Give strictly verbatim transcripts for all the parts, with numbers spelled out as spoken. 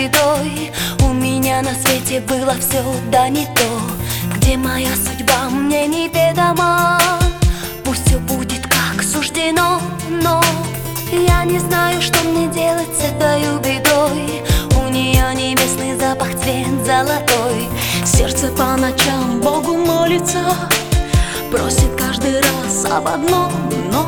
бедой. У меня на свете было все, да не то. Где моя судьба, мне неведома. Пусть все будет как суждено, но я не знаю, что мне делать с этой бедой. У нее небесный запах, цвет золотой. Сердце по ночам Богу молится, просит каждый раз об одном, но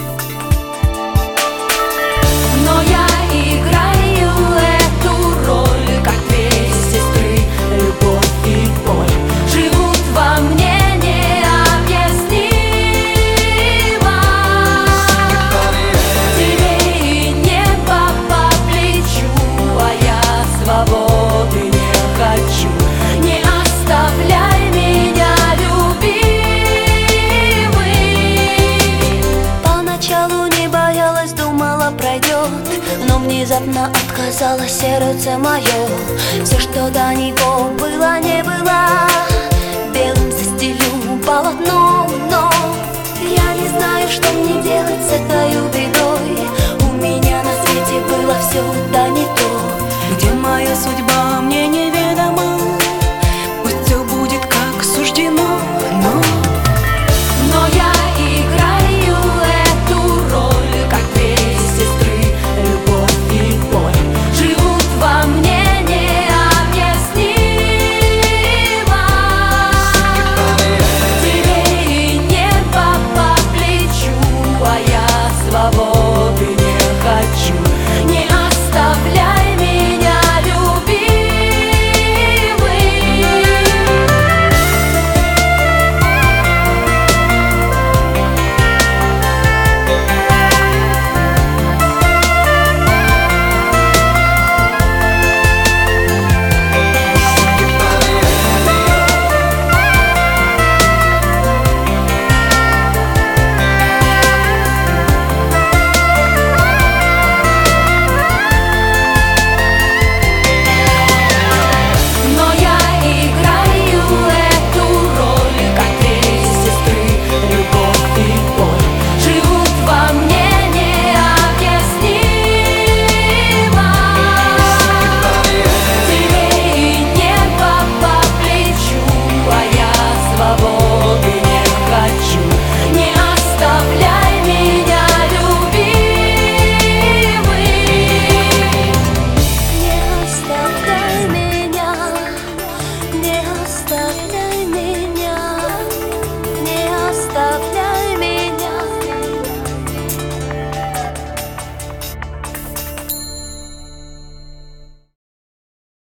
Но я играю эту роль, как две сестры, любовь и боль живут во мне необъяснимо. Тебе и небо по плечу, а я свободы не хочу. Не оставляй меня, любимый. Поначалу не боялась, думала, пройдет, но внезапно отказало сердце мое. Все, что до него было, не было, белым застелю полотно. Но я не знаю, что мне делать с этой бедой. У меня на свете было все, да не то. Где моя судьба?